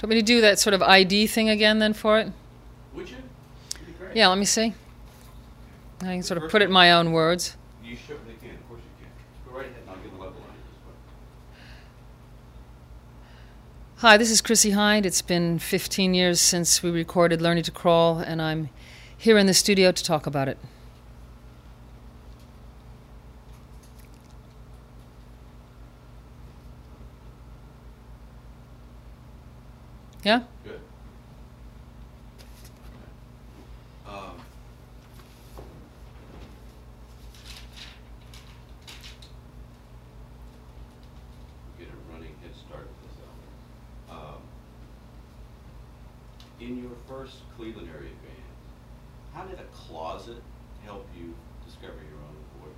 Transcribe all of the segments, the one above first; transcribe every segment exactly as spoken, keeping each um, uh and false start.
want me to do that sort of I D thing again then for it? Would you? That'd be great. Yeah, let me see. I can sort of First put it in my own words. You certainly can. Of course you can. Go right ahead and I'll get the level on it as well. Hi, this is Chrissie Hynde. It's been fifteen years since we recorded Learning to Crawl, and I'm here in the studio to talk about it. Yeah? Good. Um, get a running head start with this album. Um, in your first Cleveland area band, how did a closet help you discover your own voice?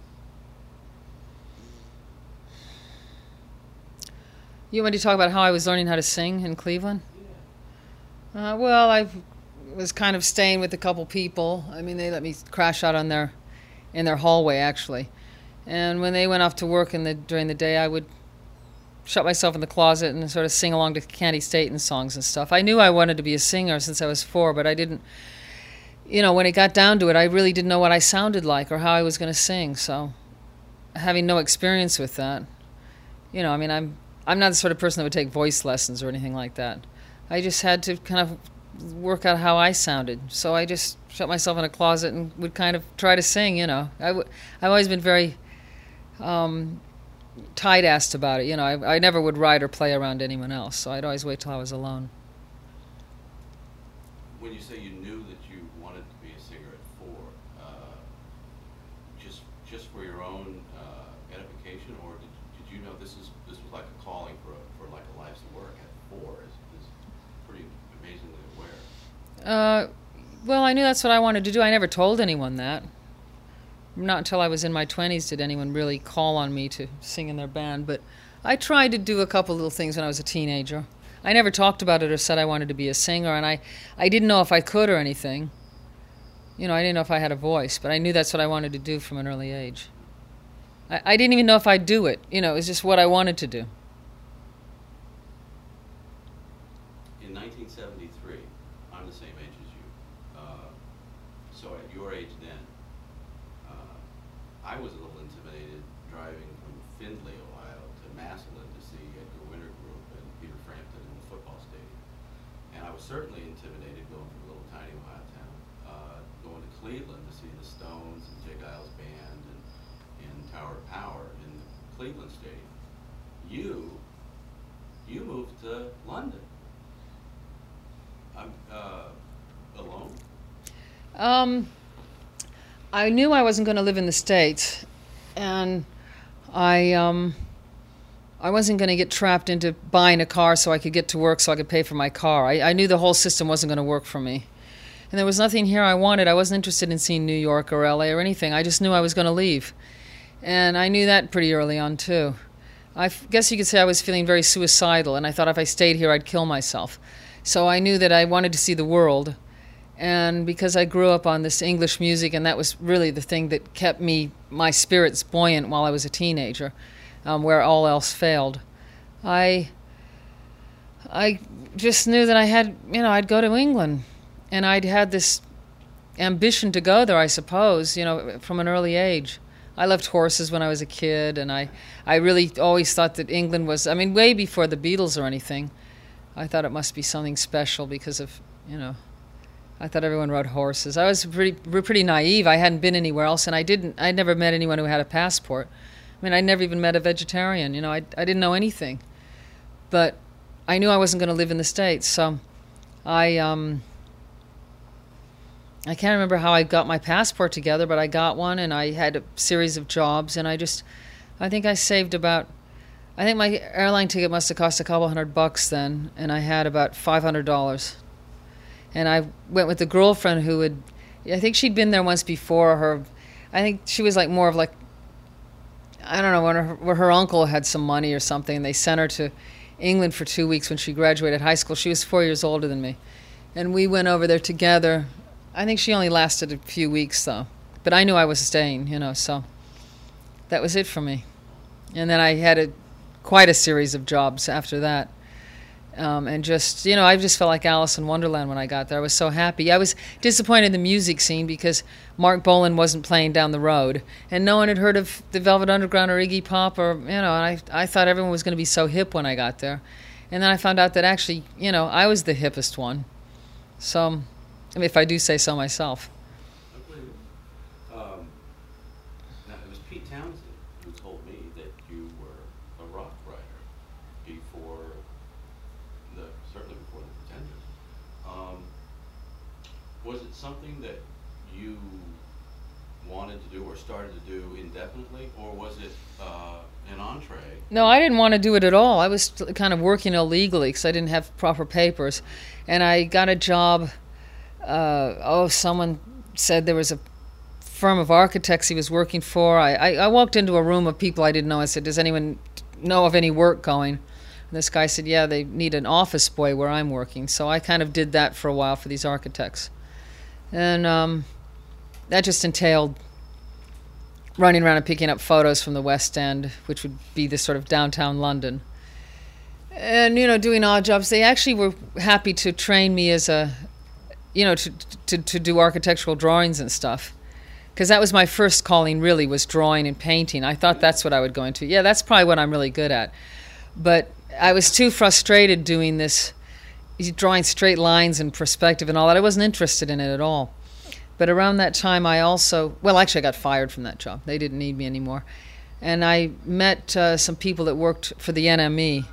You want to talk about how I was learning how to sing in Cleveland? Uh, well, I was kind of staying with a couple people. I mean, they let me crash out on their, in their hallway, actually. And when they went off to work in the during the day, I would shut myself in the closet and sort of sing along to Candy Staten songs and stuff. I knew I wanted to be a singer since I was four, but I didn't, you know, when it got down to it, I really didn't know what I sounded like or how I was going to sing. So having no experience with that, you know, I mean, I'm I'm not the sort of person that would take voice lessons or anything like that. I just had to kind of work out how I sounded. So I just shut myself in a closet and would kind of try to sing, you know. I w- I've always been very um, tight-assed about it, you know. I, I never would write or play around anyone else, so I'd always wait till I was alone. When you say you knew that you wanted to be a singer at four, uh, just just for your own uh, edification, or did, did you know this is this was like a calling for a, for like a life's work at four? Is is pretty amazingly aware. Uh, well, I knew that's what I wanted to do. I never told anyone that. Not until I was in my twenties did anyone really call on me to sing in their band, but I tried to do a couple little things when I was a teenager. I never talked about it or said I wanted to be a singer, and I, I didn't know if I could or anything. You know, I didn't know if I had a voice, but I knew that's what I wanted to do from an early age. I, I didn't even know if I'd do it. You know, it was just what I wanted to do. In nineteen seventy-three, I'm the same age as you. Uh, so at your age then, uh, I was a little intimidated driving from Findlay, Ohio to Massillon to see Edgar Winter Group and Peter Frampton in the football stadium. And I was certainly intimidated going from a little tiny Ohio town, uh, going to Cleveland to see the Stones and Jay Giles Band and, and Tower of Power in the Cleveland Stadium. You, you moved to London. I'm uh, alone? Um, I knew I wasn't going to live in the States, and I um, I wasn't going to get trapped into buying a car so I could get to work so I could pay for my car. I, I knew the whole system wasn't going to work for me. And there was nothing here I wanted. I wasn't interested in seeing New York or L A or anything. I just knew I was going to leave. And I knew that pretty early on, too. I f- guess you could say I was feeling very suicidal, and I thought if I stayed here, I'd kill myself. So I knew that I wanted to see the world. And because I grew up on this English music, and that was really the thing that kept me, my spirits buoyant while I was a teenager, um, where all else failed, I, I just knew that I had, you know, I'd go to England. And I'd had this ambition to go there, I suppose, you know, from an early age. I loved horses when I was a kid, and I, I really always thought that England was, I mean, way before the Beatles or anything, I thought it must be something special because of, you know, I thought everyone rode horses. I was pretty pretty naive. I hadn't been anywhere else, and I didn't, I'd never met anyone who had a passport. I mean, I'd never even met a vegetarian, you know, I, I didn't know anything. But I knew I wasn't going to live in the States, so I, um... I can't remember how I got my passport together, but I got one, and I had a series of jobs, and I just, I think I saved about, I think my airline ticket must have cost a couple hundred bucks then, and I had about five hundred dollars. And I went with a girlfriend who had, I think she'd been there once before. Her, I think she was like more of like, I don't know, when her, where her uncle had some money or something, and they sent her to England for two weeks when she graduated high school. She was four years older than me. And we went over there together. I think she only lasted a few weeks, though. But I knew I was staying, you know, so that was it for me. And then I had a, quite a series of jobs after that. Um, and just, you know, I just felt like Alice in Wonderland when I got there. I was so happy. I was disappointed in the music scene because Mark Bolan wasn't playing down the road, and no one had heard of the Velvet Underground or Iggy Pop, or, you know, and I, I thought everyone was going to be so hip when I got there. And then I found out that actually, you know, I was the hippest one. So, I mean, if I do say so myself. I believe it. Um, now, it was Pete Townsend who told me that you were a rock writer before the, certainly before the Pretenders. Um, was it something that you wanted to do or started to do indefinitely, or was it uh, an entree? No, I didn't want to do it at all. I was kind of working illegally because I didn't have proper papers. And I got a job. Uh, oh, someone said there was a firm of architects he was working for. I, I, I walked into a room of people I didn't know. I said, does anyone know of any work going? And this guy said, yeah, they need an office boy where I'm working. So I kind of did that for a while for these architects. And um, that just entailed running around and picking up photos from the West End, which would be this sort of downtown London. And, you know, doing odd jobs. They actually were happy to train me as a, you know, to to, to do architectural drawings and stuff. Because that was my first calling, really, was drawing and painting. I thought that's what I would go into. Yeah, that's probably what I'm really good at. But I was too frustrated doing this, drawing straight lines and perspective and all that. I wasn't interested in it at all. But around that time, I also, well, actually, I got fired from that job. They didn't need me anymore. And I met uh, some people that worked for the N M E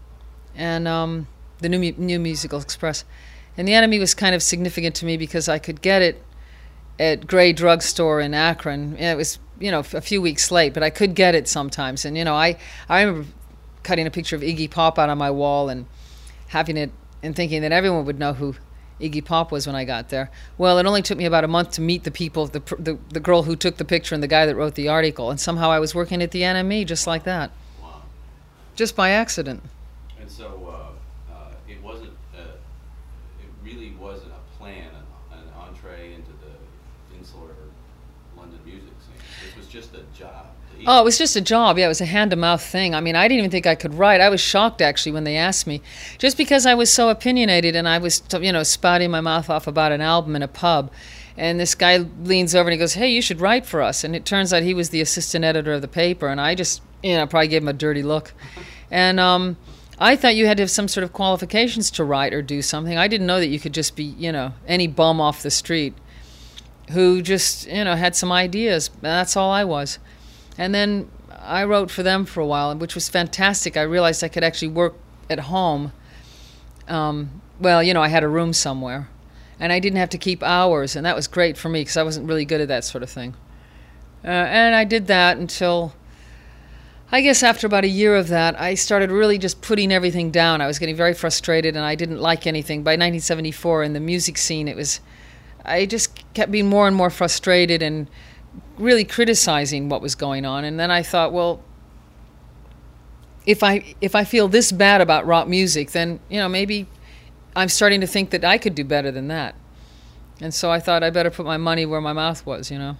and um, the New, Mu- New Musical Express. And the N M E was kind of significant to me because I could get it at Gray Drugstore in Akron. It was, you know, a few weeks late, but I could get it sometimes. And, you know, I, I remember cutting a picture of Iggy Pop out on my wall and having it and thinking that everyone would know who Iggy Pop was when I got there. Well, it only took me about a month to meet the people, the, the the girl who took the picture and the guy that wrote the article, and somehow I was working at the N M E just like that. Wow. Just by accident. And so uh, uh, it wasn't, uh, it really wasn't a plan, an, an entree into the insular London music scene. It was just a job. Oh, it was just a job. Yeah, it was a hand-to-mouth thing. I mean, I didn't even think I could write. I was shocked, actually, when they asked me, just because I was so opinionated and I was, you know, spouting my mouth off about an album in a pub. And this guy leans over and he goes, hey, you should write for us. And it turns out he was the assistant editor of the paper, and I just, you know, probably gave him a dirty look. And um, I thought you had to have some sort of qualifications to write or do something. I didn't know that you could just be, you know, any bum off the street who just, you know, had some ideas. That's all I was. And then I wrote for them for a while, which was fantastic. I realized I could actually work at home. Um, well, you know, I had a room somewhere. And I didn't have to keep hours, and that was great for me because I wasn't really good at that sort of thing. Uh, and I did that until, I guess after about a year of that, I started really just putting everything down. I was getting very frustrated, and I didn't like anything. By nineteen seventy-four, in the music scene, it was, I just kept being more and more frustrated and really criticizing what was going on. And then I thought, well, if I if I feel this bad about rock music, then, you know, maybe I'm starting to think that I could do better than that. And so I thought I better put my money where my mouth was, you know.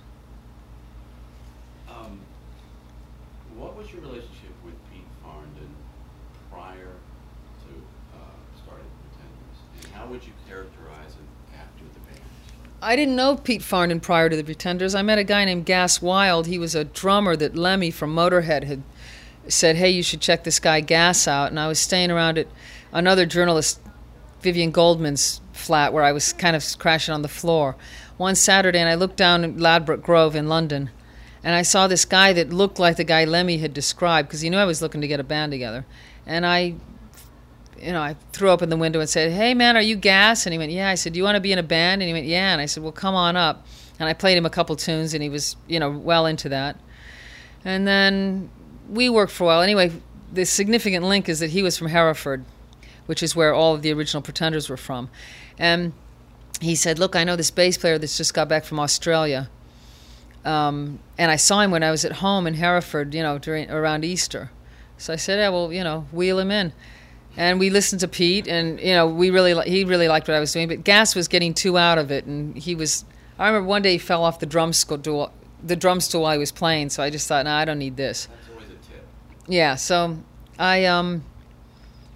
Um, what was your relationship with Pete Farndon prior to uh, starting the Pretenders? And how would you characterize it after the band? I didn't know Pete Farndon prior to the Pretenders. I met a guy named Gas Wild. He was a drummer that Lemmy from Motorhead had said, hey, you should check this guy Gas out. And I was staying around at another journalist, Vivian Goldman's flat, where I was kind of crashing on the floor one Saturday, and I looked down at Ladbroke Grove in London, and I saw this guy that looked like the guy Lemmy had described, because he knew I was looking to get a band together. And I, you know, I threw open the window and said, hey, man, are you Gas? And he went, yeah. I said, do you want to be in a band? And he went, yeah. And I said, well, come on up. And I played him a couple tunes, and he was, you know, well into that. And then we worked for a while. Anyway, the significant link is that he was from Hereford, which is where all of the original Pretenders were from. And he said, look, I know this bass player that's just got back from Australia. Um, and I saw him when I was at home in Hereford, you know, during around Easter. So I said, yeah, well, you know, wheel him in. And we listened to Pete, and, you know, we really li- he really liked what I was doing. But Gas was getting too out of it, and he was... I remember one day he fell off the drum stool, the drum stool I was playing, so I just thought, no, I don't need this. That's always a tip. Yeah, so I... um.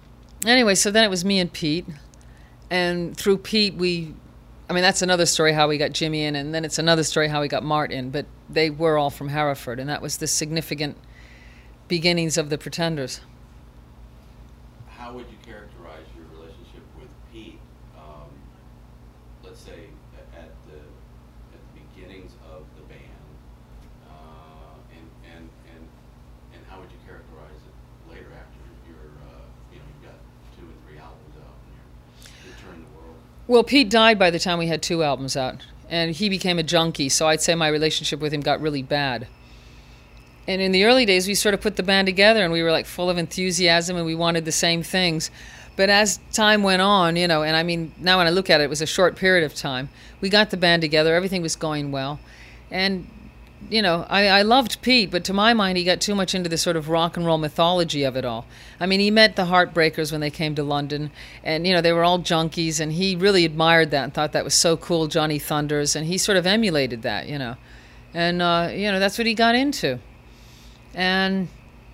Anyway, so then it was me and Pete. And through Pete, we, I mean, that's another story how we got Jimmy in, and then it's another story how we got Mart in. But they were all from Hereford, and that was the significant beginnings of the Pretenders. How would you characterize your relationship with Pete, um, let's say a- at the at the beginnings of the band, uh, and, and and and how would you characterize it later after your uh, you know you've got two and three albums out and you're, you're touring the world? Well, Pete died by the time we had two albums out, and he became a junkie, so I'd say my relationship with him got really bad. And in the early days, we sort of put the band together, and we were like full of enthusiasm, and we wanted the same things. But as time went on, you know, and I mean, now when I look at it, it was a short period of time. We got the band together, everything was going well. And, you know, I, I loved Pete, but to my mind, he got too much into the sort of rock and roll mythology of it all. I mean, he met the Heartbreakers when they came to London, and, you know, they were all junkies, and he really admired that and thought that was so cool, Johnny Thunders, and he sort of emulated that, you know. And, uh, you know, that's what he got into. And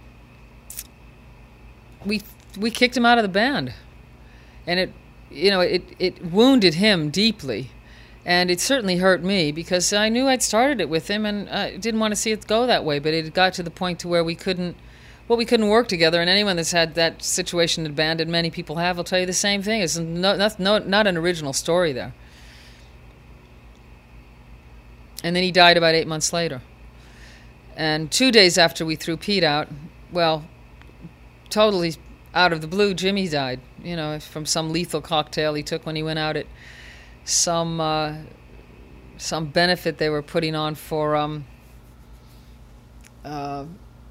we we kicked him out of the band, and it you know it it wounded him deeply, and it certainly hurt me because I knew I'd started it with him, and I didn't want to see it go that way. But it got to the point to where we couldn't well we couldn't work together. And anyone that's had that situation in a band, and many people have, will tell you the same thing. It's no, not no, not an original story there. And then he died about eight months later. And two days after we threw Pete out, well, totally out of the blue, Jimmy died, you know, from some lethal cocktail he took when he went out at some uh, some benefit they were putting on for um, uh,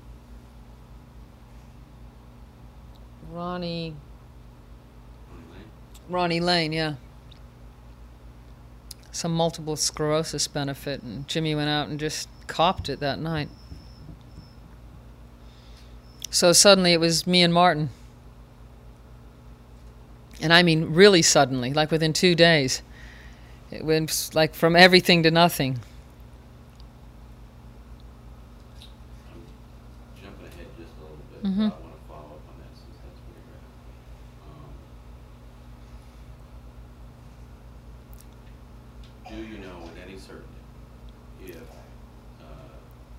Ronnie Ronnie Lane, yeah. Some multiple sclerosis benefit, and Jimmy went out and just copped it that night. So suddenly it was me and Martin. And I mean really suddenly, like within two days. It went like from everything to nothing. I'm jumping ahead just a little bit. Mm-hmm. I want to follow up on that since that's where you're at. Um, do you know with any certainty if uh,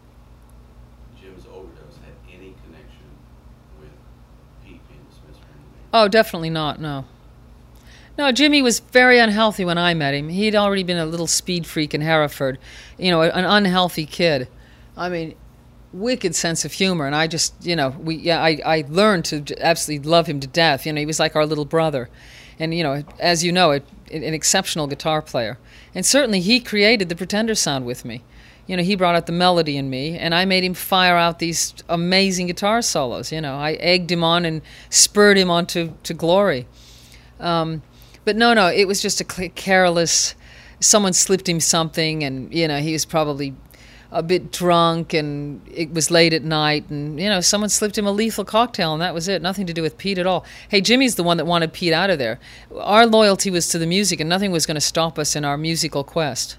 Jim's overdose had any connection with Pete being dismissed from the band? Oh, definitely not, no. No, Jimmy was very unhealthy when I met him. He'd already been a little speed freak in Hereford. You know, an unhealthy kid. I mean, wicked sense of humor. And I just, you know, we yeah, I, I learned to absolutely love him to death. You know, he was like our little brother. And, you know, as you know, a, an exceptional guitar player. And certainly he created the Pretender sound with me. You know, he brought out the melody in me, and I made him fire out these amazing guitar solos. You know, I egged him on and spurred him on to, to glory. Um, but no, no, it was just a careless, someone slipped him something, and, you know, he was probably a bit drunk, and it was late at night, and, you know, someone slipped him a lethal cocktail, and that was it. Nothing to do with Pete at all. Hey, Jimmy's the one that wanted Pete out of there. Our loyalty was to the music, and nothing was going to stop us in our musical quest.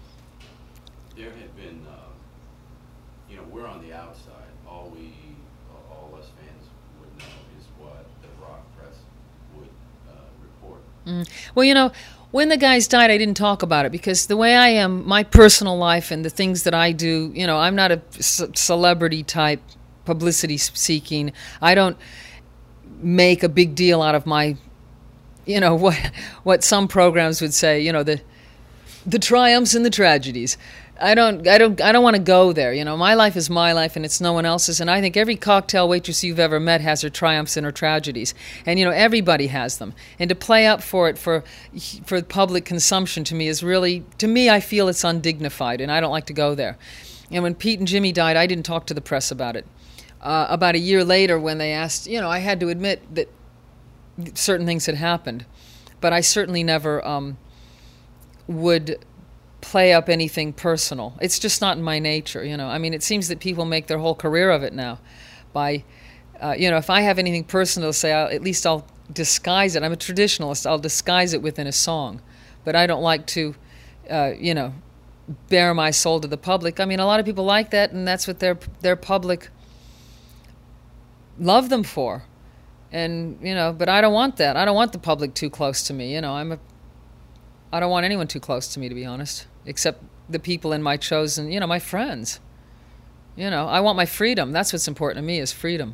There had been, uh, you know, we're on the outside. All we, all us fans would know is what the rock press would uh, report. Mm. Well, you know, when the guys died, I didn't talk about it because the way I am, my personal life and the things that I do, you know, I'm not a c- celebrity type, publicity seeking. I don't make a big deal out of my, you know, what what some programs would say, you know, the the triumphs and the tragedies. I don't, I don't, I don't want to go there. You know, my life is my life, and it's no one else's. And I think every cocktail waitress you've ever met has her triumphs and her tragedies, and you know, everybody has them. And to play up for it for, for public consumption, to me is really, to me, I feel it's undignified, and I don't like to go there. And when Pete and Jimmy died, I didn't talk to the press about it. Uh, about a year later, when they asked, you know, I had to admit that certain things had happened, but I certainly never um, would play up anything personal. It's just not in my nature, you know. I mean, it seems that people make their whole career of it now by, uh, you know, if I have anything personal to say, I'll, at least I'll disguise it. I'm a traditionalist. I'll disguise it within a song. But I don't like to, uh, you know, bare my soul to the public. I mean, a lot of people like that, and that's what their their public love them for. And, you know, but I don't want that. I don't want the public too close to me. You know, I'm a, I don't want anyone too close to me, to be honest, except the people in my chosen, you know, my friends. You know, I want my freedom. That's what's important to me, is freedom.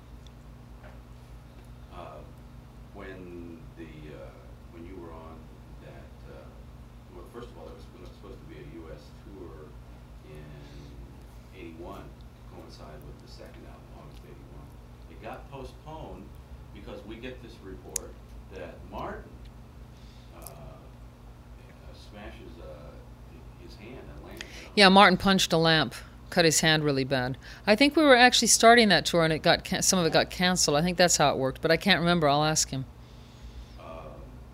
Uh, when the uh, when you were on that, uh, well, first of all, it was, it was supposed to be a U S tour in eighty-one, to coincide with the second album, August eighty-one. It got postponed because we get this report that Martin uh, smashes uh, his hand and lands. Yeah, Martin punched a lamp, cut his hand really bad. I think we were actually starting that tour, and it got can- some of it got canceled. I think that's how it worked, but I can't remember. I'll ask him. Uh,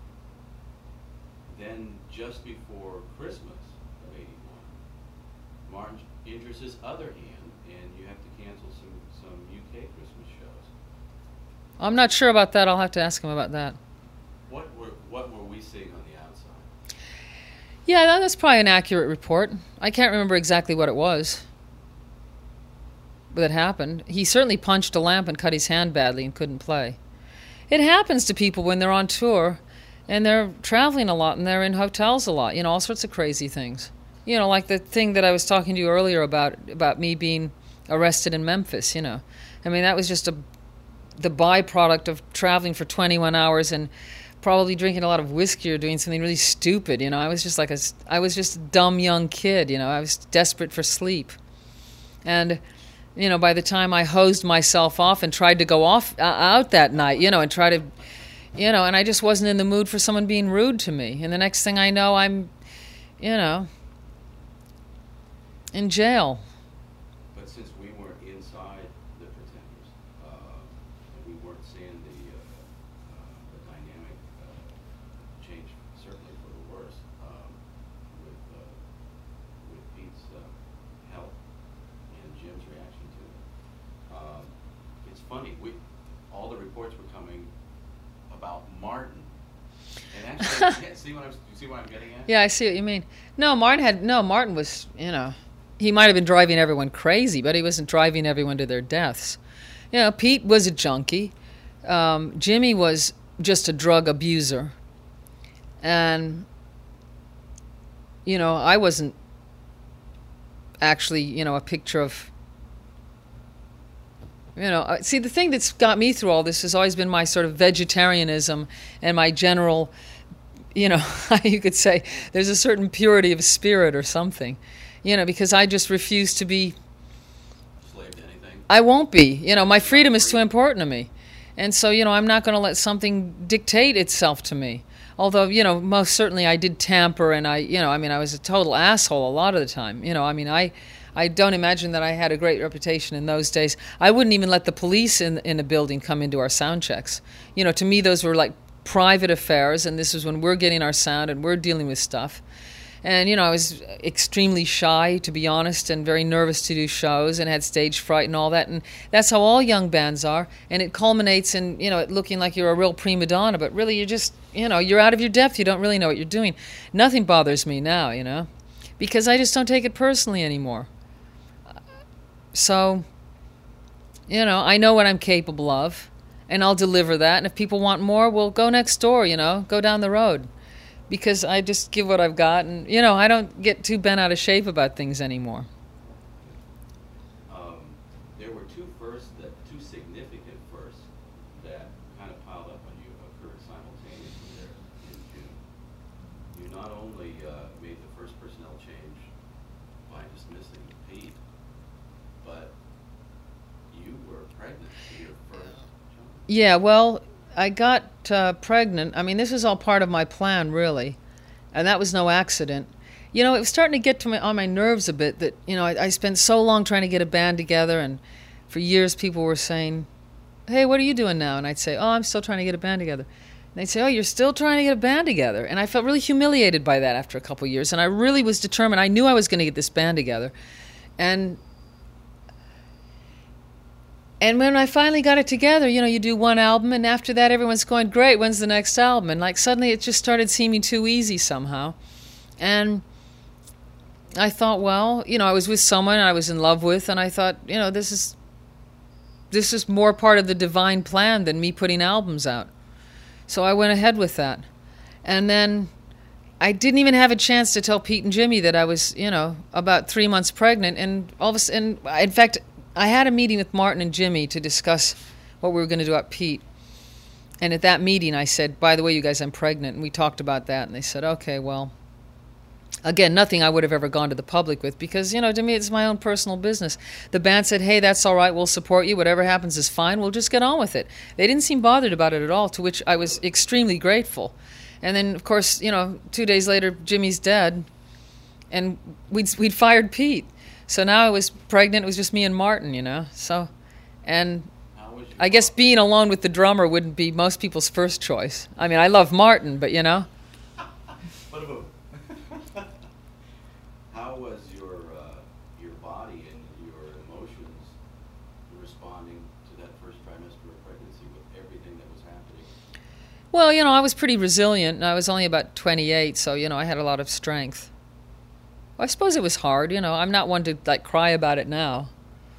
then just before Christmas of eighty-one, Martin injures his other hand, and you have to cancel some, some U K Christmas shows. I'm not sure about that. I'll have to ask him about that. What were what were we seeing on the outside? Yeah, that- that's probably an accurate report. I can't remember exactly what it was that happened. He certainly punched a lamp and cut his hand badly and couldn't play. It happens to people when they're on tour and they're traveling a lot and they're in hotels a lot, you know, all sorts of crazy things. You know, like the thing that I was talking to you earlier about, about me being arrested in Memphis, you know. I mean, that was just a the byproduct of traveling for twenty-one hours and probably drinking a lot of whiskey or doing something really stupid, you know. I was just like a, I was just a dumb young kid, you know. I was desperate for sleep. And, you know, by the time I hosed myself off and tried to go off uh, out that night, you know, and try to, you know, and I just wasn't in the mood for someone being rude to me. And the next thing I know, I'm, you know, in jail. But since we weren't inside the Pretenders, uh, and we weren't seeing the uh, uh, the dynamic uh, change, certainly for the worse, um, with uh, with Pete's uh, health and Jim's reaction to it. Um, it's funny. We all the reports were coming about Martin, and actually, yeah, see what I'm you see what I'm getting at? Yeah, I see what you mean. No, Martin had no. Martin was, you know, he might have been driving everyone crazy, but he wasn't driving everyone to their deaths. You know, Pete was a junkie. Um, Jimmy was just a drug abuser, and you know, I wasn't actually, you know, a picture of. You know, uh, see, the thing that's got me through all this has always been my sort of vegetarianism and my general, you know, you could say there's a certain purity of spirit or something, you know, because I just refuse to be. Slave to anything. I won't be. You know, my freedom is too important to me. And so, you know, I'm not going to let something dictate itself to me. Although, you know, most certainly I did tamper and I, you know, I mean, I was a total asshole a lot of the time. You know, I mean, I. I don't imagine that I had a great reputation in those days. I wouldn't even let the police in in a building come into our sound checks. You know, to me those were like private affairs, and this is when we're getting our sound and we're dealing with stuff. And, you know, I was extremely shy, to be honest, and very nervous to do shows and had stage fright and all that. And that's how all young bands are. And it culminates in, you know, it looking like you're a real prima donna, but really you're just, you know, you're out of your depth. You don't really know what you're doing. Nothing bothers me now, you know, because I just don't take it personally anymore. So, you know, I know what I'm capable of, and I'll deliver that. And if people want more, we'll go next door, you know, go down the road. Because I just give what I've got, and, you know, I don't get too bent out of shape about things anymore. Um, there were two firsts, that two significant firsts that kind of piled up on you, occurred simultaneously there in June. You not only uh, made the first personnel change by dismissing Pete, but you were pregnant to your first child. Yeah, well, I got uh, pregnant. I mean, this was all part of my plan, really, and that was no accident. You know, it was starting to get to my, on my nerves a bit that, you know, I, I spent so long trying to get a band together, and for years people were saying, hey, what are you doing now? And I'd say, oh, I'm still trying to get a band together. And they'd say, oh, you're still trying to get a band together. And I felt really humiliated by that after a couple of years, and I really was determined. I knew I was going to get this band together. And And when I finally got it together, you know, you do one album, and after that everyone's going, great, when's the next album? And like suddenly it just started seeming too easy somehow. And I thought, well, you know, I was with someone I was in love with, and I thought, you know, this is, this is more part of the divine plan than me putting albums out. So I went ahead with that. And then I didn't even have a chance to tell Pete and Jimmy that I was, you know, about three months pregnant. And all of a sudden, in fact, I had a meeting with Martin and Jimmy to discuss what we were going to do at Pete. And at that meeting, I said, by the way, you guys, I'm pregnant. And we talked about that. And they said, okay, well, again, nothing I would have ever gone to the public with because, you know, to me, it's my own personal business. The band said, hey, that's all right. We'll support you. Whatever happens is fine. We'll just get on with it. They didn't seem bothered about it at all, to which I was extremely grateful. And then, of course, you know, two days later, Jimmy's dead. And we'd, we'd fired Pete. So now I was pregnant. It was just me and Martin, you know. So, and I guess being alone with the drummer wouldn't be most people's first choice. I mean, I love Martin, but, you know. What about how was your uh, your body and your emotions responding to that first trimester of pregnancy with everything that was happening? Well, you know, I was pretty resilient, and I was only about twenty-eight, so, you know, I had a lot of strength. Well, I suppose it was hard, you know. I'm not one to, like, cry about it now.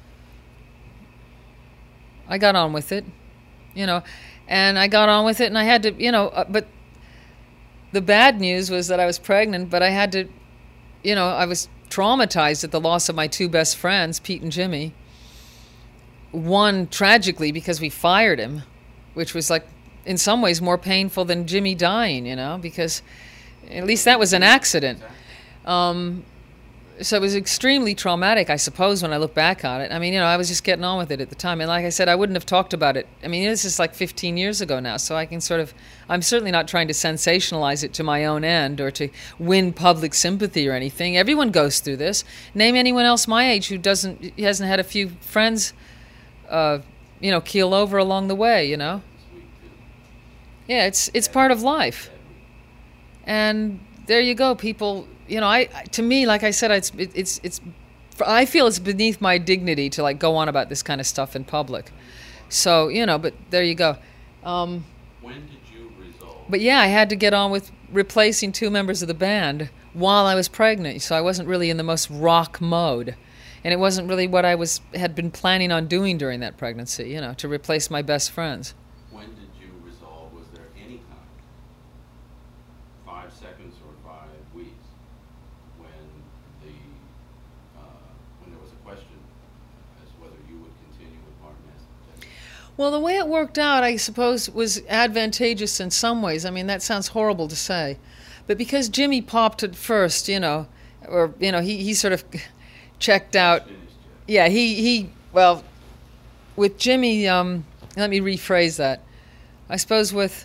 I got on with it, you know, and I got on with it, and I had to, you know, uh, but the bad news was that I was pregnant, but I had to, you know, I was traumatized at the loss of my two best friends, Pete and Jimmy. One, tragically, because we fired him, which was, like, in some ways more painful than Jimmy dying, you know, because at least that was an accident. Um, so it was extremely traumatic, I suppose, when I look back on it. I mean, you know, I was just getting on with it at the time. And like I said, I wouldn't have talked about it. I mean, this is like fifteen years ago now, so I can sort of, I'm certainly not trying to sensationalize it to my own end or to win public sympathy or anything. Everyone goes through this. Name anyone else my age who doesn't, hasn't had a few friends, uh, you know, keel over along the way, you know? Yeah, it's it's part of life. And there you go, people. You know, I to me, like I said, it's it, it's it's. I feel it's beneath my dignity to like go on about this kind of stuff in public. So you know, but there you go. Um, when did you resolve? But yeah, I had to get on with replacing two members of the band while I was pregnant, so I wasn't really in the most rock mode, and it wasn't really what I was had been planning on doing during that pregnancy. You know, to replace my best friends. When did you resolve? Was there any time, five seconds or five weeks, when the uh, when there was a question as to whether you would continue with Martin as? Well, the way it worked out, I suppose, was advantageous in some ways. I mean, that sounds horrible to say, but because Jimmy popped it first, you know, or you know, he he sort of checked out. Yeah, he he. Well, with Jimmy. Um, Let me rephrase that. I suppose with,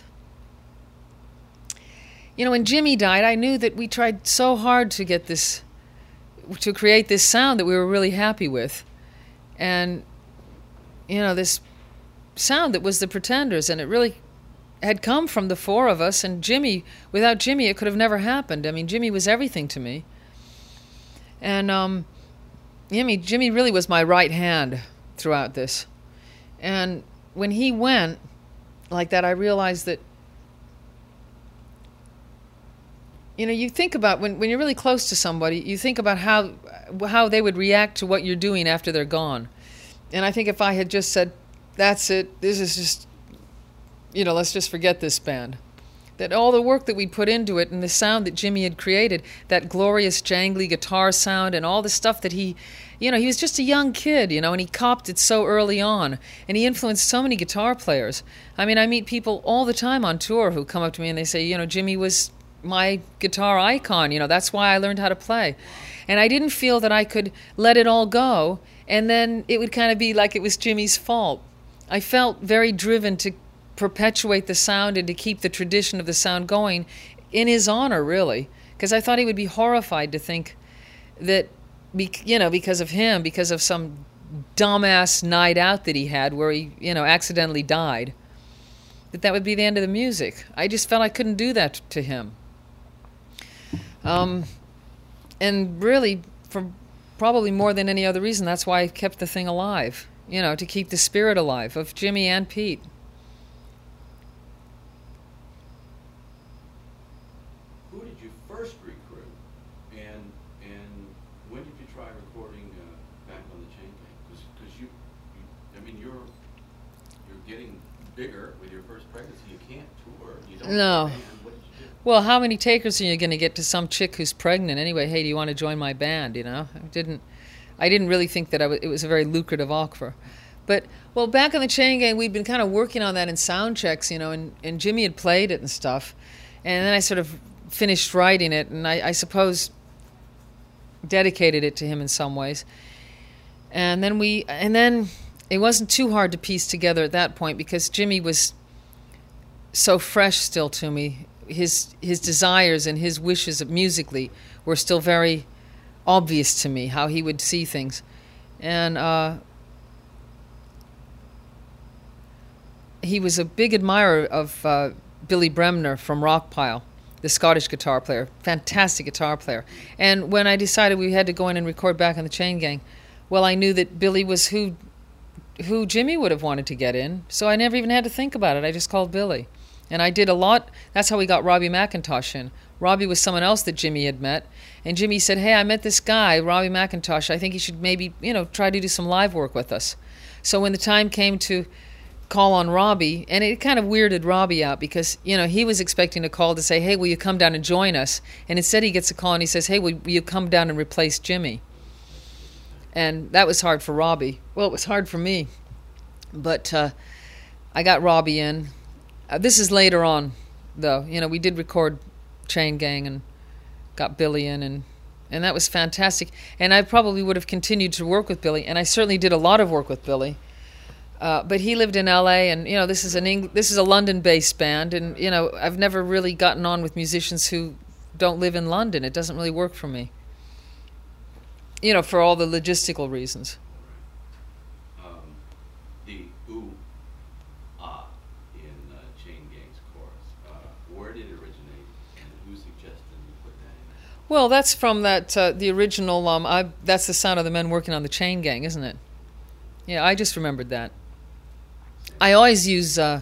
you know, when Jimmy died, I knew that we tried so hard to get this, to create this sound that we were really happy with. And, you know, this sound that was the Pretenders, and it really had come from the four of us, and Jimmy, without Jimmy, it could have never happened. I mean, Jimmy was everything to me. And um, Jimmy, Jimmy really was my right hand throughout this. And when he went like that, I realized that, you know, you think about, when, when you're really close to somebody, you think about how how they would react to what you're doing after they're gone. And I think if I had just said, that's it, this is just, you know, let's just forget this band, that all the work that we put into it and the sound that Jimmy had created, that glorious jangly guitar sound and all the stuff that he, you know, he was just a young kid, you know, and he copped it so early on, and he influenced so many guitar players. I mean, I meet people all the time on tour who come up to me and they say, you know, Jimmy was my guitar icon, you know, that's why I learned how to play. And I didn't feel that I could let it all go, and then it would kind of be like it was Jimmy's fault. I felt very driven to perpetuate the sound and to keep the tradition of the sound going in his honor, really, because I thought he would be horrified to think that, be, you know, because of him, because of some dumbass night out that he had where he, you know, accidentally died, that that would be the end of the music. I just felt I couldn't do that to him. Um, and really, for probably more than any other reason, that's why I kept the thing alive, you know, to keep the spirit alive of Jimmy and Pete. Who did you first recruit, and and when did you try recording uh, back on the Chain Gang? Because you, you, I mean, you're you're getting bigger with your first pregnancy. You can't tour. You don't No. have a band. What did you do? Well, how many takers are you going to get to some chick who's pregnant anyway? Hey, do you want to join my band? You know, I didn't. I didn't really think that I w- it was a very lucrative offer. But well, back on the Chain Gang, we'd been kind of working on that in sound checks, you know, and, and Jimmy had played it and stuff, and then I sort of finished writing it, and I, I suppose dedicated it to him in some ways. And then we, and then it wasn't too hard to piece together at that point because Jimmy was so fresh still to me. His his desires and his wishes musically were still very obvious to me, how he would see things. And uh, he was a big admirer of uh, Billy Bremner from Rockpile, the Scottish guitar player, fantastic guitar player. And when I decided we had to go in and record back on the Chain Gang, well, I knew that Billy was who who Jimmy would have wanted to get in, so I never even had to think about it. I just called Billy. And I did a lot. That's how we got Robbie McIntosh in. Robbie was someone else that Jimmy had met. And Jimmy said, hey, I met this guy, Robbie McIntosh. I think he should maybe, you know, try to do some live work with us. So when the time came to call on Robbie, and it kind of weirded Robbie out because, you know, he was expecting a call to say, hey, will you come down and join us? And instead he gets a call and he says, hey, will, will you come down and replace Jimmy? And that was hard for Robbie. Well, it was hard for me. But uh, I got Robbie in. Uh, this is later on, though. You know, we did record Chain Gang and got Billy in, and, and that was fantastic. And I probably would have continued to work with Billy, and I certainly did a lot of work with Billy. Uh, but he lived in L A, and, you know, this is an Eng- this is a London-based band, and, you know, I've never really gotten on with musicians who don't live in London. It doesn't really work for me. You know, for all the logistical reasons. Um, the ooh, ah in uh, Chain Gang's chorus, uh, where did it originate, and who suggested you put that in? Well, that's from that uh, the original. Um, I that's the sound of the men working on the Chain Gang, isn't it? Yeah, I just remembered that. I always use. Uh,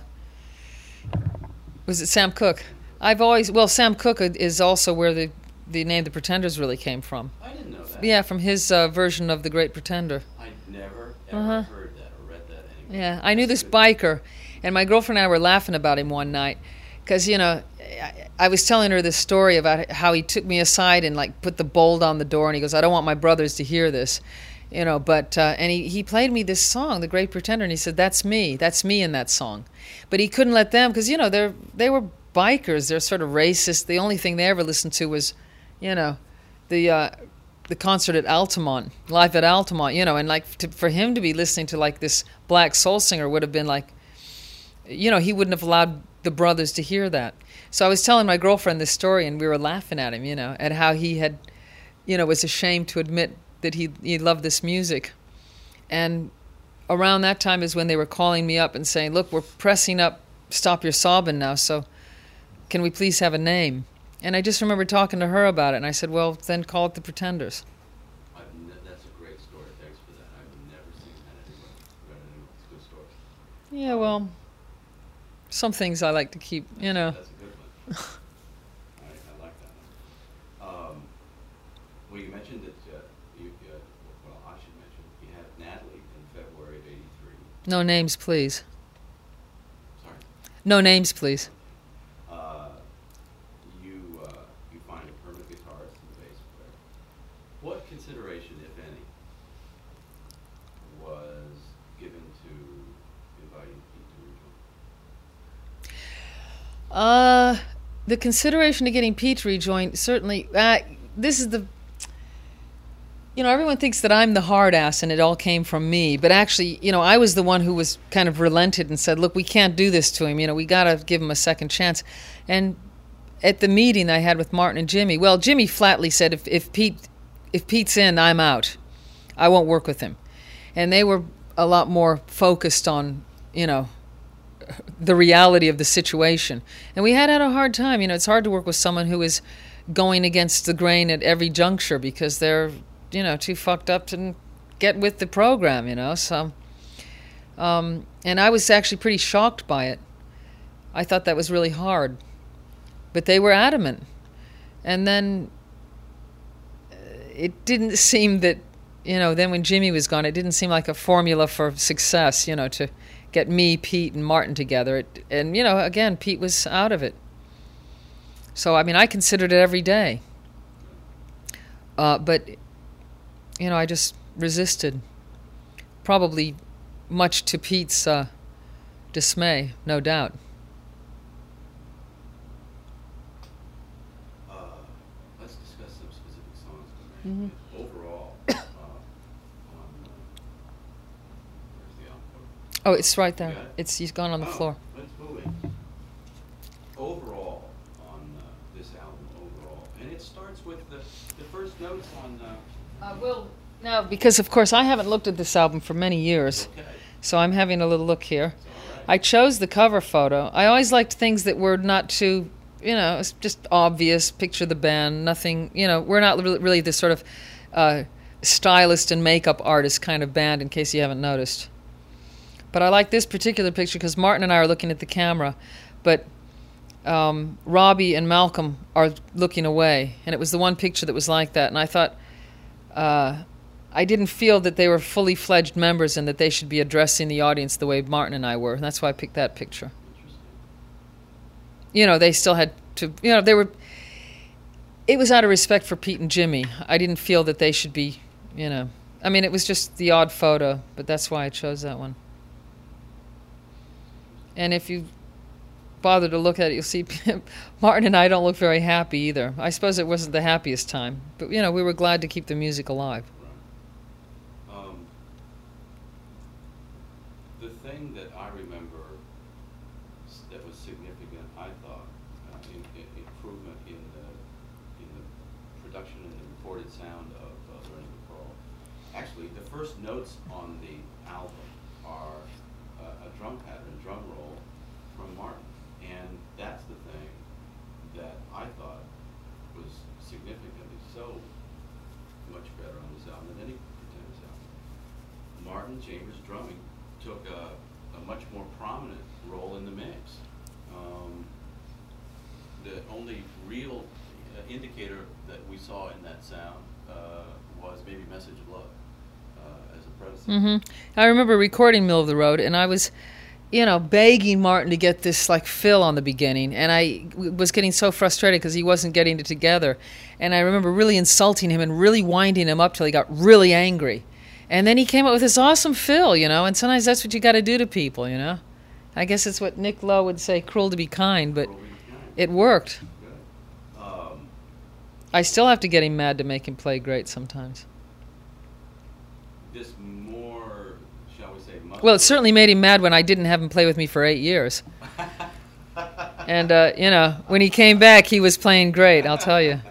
was it Sam Cooke? I've always well, Sam Cooke is also where the the name The Pretenders really came from. I didn't know that. Yeah, from his uh, version of The Great Pretender. I never ever Uh-huh. heard that or read that anywhere. Yeah, I knew this biker, and my girlfriend and I were laughing about him one night, because, you know, I, I was telling her this story about how he took me aside and, like, put the bolt on the door, and he goes, I don't want my brothers to hear this, you know, but, uh, and he, he played me this song, The Great Pretender, and he said, that's me, that's me in that song. But he couldn't let them, because, you know, they're, they were bikers, they're sort of racist, the only thing they ever listened to was, you know, the, uh, the concert at Altamont, live at Altamont, you know, and like to, for him to be listening to like this black soul singer would have been like, you know, he wouldn't have allowed the brothers to hear that. So I was telling my girlfriend this story, and we were laughing at him, you know, at how he had, you know, was ashamed to admit that he he loved this music. And around that time is when they were calling me up and saying, look, we're pressing up Stop Your Sobbing now, so can we please have a name? And I just remember talking to her about it, and I said, well, then call it The Pretenders. I've ne- that's a great story. Thanks for that. I've never seen that anywhere. Read it anywhere. It's a good story. Yeah, well, some things I like to keep, you know. That's a good one. I, I like that one. Um, well, you mentioned that uh, you, uh, well, I should mention, you had Natalie in February of eighty-three. No names, please. Sorry. No names, please. Uh, you, uh, you find a permanent guitarist and bass player. What consideration, if any, was given to inviting Pete to rejoin? Uh, the consideration of getting Pete to rejoin, certainly, uh, this is the, you know, everyone thinks that I'm the hard ass and it all came from me, but actually, you know, I was the one who was kind of relented and said, look, we can't do this to him, you know, we got to give him a second chance. And at the meeting I had with Martin and Jimmy, well, Jimmy flatly said, if, if Pete, if Pete's in, I'm out. I won't work with him. And they were a lot more focused on, you know, the reality of the situation. And we had had a hard time. You know, it's hard to work with someone who is going against the grain at every juncture because they're, you know, too fucked up to get with the program, you know. So, um, and I was actually pretty shocked by it. I thought that was really hard. But they were adamant. And then uh, it didn't seem that, you know, then when Jimmy was gone, it didn't seem like a formula for success, you know, to get me, Pete, and Martin together. It, and, you know, again, Pete was out of it. So, I mean, I considered it every day. Uh, but, you know, I just resisted. Probably much to Pete's uh, dismay, no doubt. Uh, let's discuss some specific songs. Mm-hmm. Overall, uh, on, uh, where's the album cover? Oh, it's right there. You got it? It's he's gone on the Oh, floor. Let's move it. Overall, on uh, this album, overall, and it starts with the, the first notes on. Uh, Uh, Will, no, because of course I haven't looked at this album for many years, okay. so I'm having a little look here. It's all right. I chose the cover photo. I always liked things that were not too, you know, it's just obvious. Picture the band, nothing, you know. We're not really, really this sort of uh, stylist and makeup artist kind of band, in case you haven't noticed. But I like this particular picture because Martin and I are looking at the camera, but um, Robbie and Malcolm are looking away, and it was the one picture that was like that. And I thought, uh, I didn't feel that they were fully fledged members and that they should be addressing the audience the way Martin and I were. And that's why I picked that picture. Interesting. You know, they still had to, you know, they were, it was out of respect for Pete and Jimmy. I didn't feel that they should be, you know, I mean, it was just the odd photo, but that's why I chose that one. And if you bother to look at it, you'll see Martin and I don't look very happy either. I suppose it wasn't the happiest time, but, you know, we were glad to keep the music alive. Right. Um, the thing that I remember s- that was significant, I thought, uh, in, in improvement in the in the production and the recorded sound of uh, Learning to Crawl. Actually, the first notes on the album are uh, a drum pattern, a drum roll from Martin. And that's the thing that I thought was significantly so much better on this album than any Pretenders album. Martin Chambers' drumming took a, a much more prominent role in the mix. Um, the only real uh, indicator that we saw in that sound uh, was maybe Message of Love uh, as a predecessor. Mm-hmm. I remember recording Middle of the Road, and I was, you know, begging Martin to get this, like, fill on the beginning. And I w- was getting so frustrated because he wasn't getting it together. And I remember really insulting him and really winding him up till he got really angry. And then he came up with this awesome fill, you know, and sometimes that's what you got to do to people, you know. I guess it's what Nick Lowe would say, cruel to be kind, but it worked. Good. Um, I still have to get him mad to make him play great sometimes. this more, shall we say, Well, it certainly made him mad when I didn't have him play with me for eight years. And, uh, you know, when he came back, he was playing great, I'll tell you.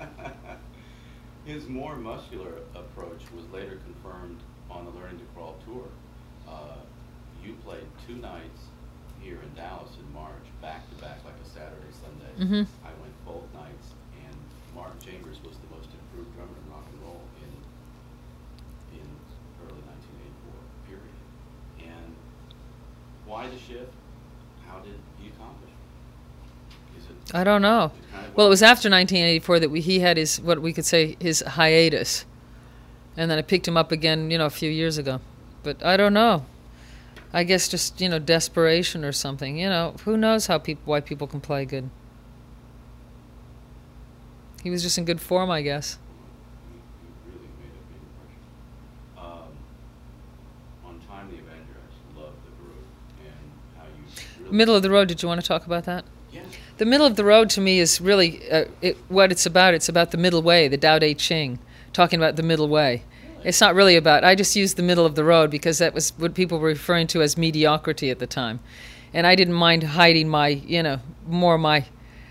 His more muscular approach was later confirmed on the Learning to Crawl tour. Uh, you played two nights here in Dallas in March, back to back, like a Saturday, Sunday. Mm-hmm. I went both nights, and Martin Chambers was the most improved drummer in rock and roll in in early nineteen eighty-four, period. And why the shift? How did he accomplish it? Is it I don't know. is it kind of Well, it what- was after nineteen eighty-four that we, he had his, what we could say, his hiatus. And then I picked him up again, you know, a few years ago. But I don't know. I guess just, you know, desperation or something. You know, who knows how people, why people can play good. He was just in good form, I guess. You, you really made a big impression. Um, on Time the Avenger, I just loved the groove and how you really Middle of the Road, did you want to talk about that? Yeah. The middle of the road to me is really uh, it, what it's about. It's about the middle way, the Tao Te Ching, talking about the middle way. Really? It's not really about, I just used the middle of the road because that was what people were referring to as mediocrity at the time. And I didn't mind hiding my, you know, more my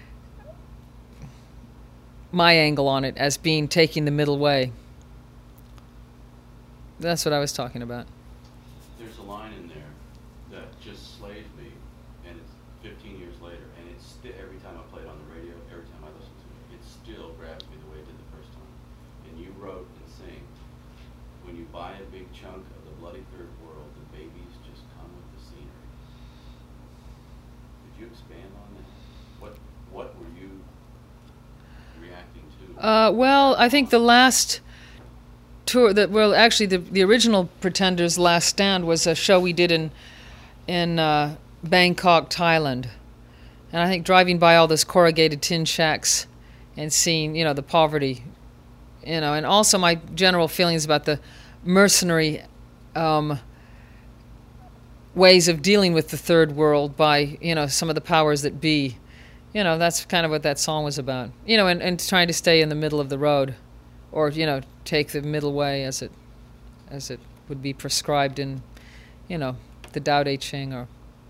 my angle on it as being taking the middle way. That's what I was talking about. There's a line in there that just slays me, and it's fifteen years later, and it's sti- every time I play it on the radio, every time I listen to it, it still grabs me the way it did the first time. And you wrote and sing, when you buy a big chunk of the bloody third world, the babies just come with the scenery. Could you expand on that? What what were you reacting to? Uh, well, I think the last tour that well, actually, the the original Pretenders' last stand was a show we did in in uh, Bangkok, Thailand. And I think driving by all those corrugated tin shacks and seeing, you know, the poverty, you know, and also my general feelings about the mercenary um, ways of dealing with the third world by, you know, some of the powers that be. You know, that's kind of what that song was about. You know, and, and trying to stay in the middle of the road, or, you know, take the middle way as it as it would be prescribed in, you know, the Tao Te Ching. Or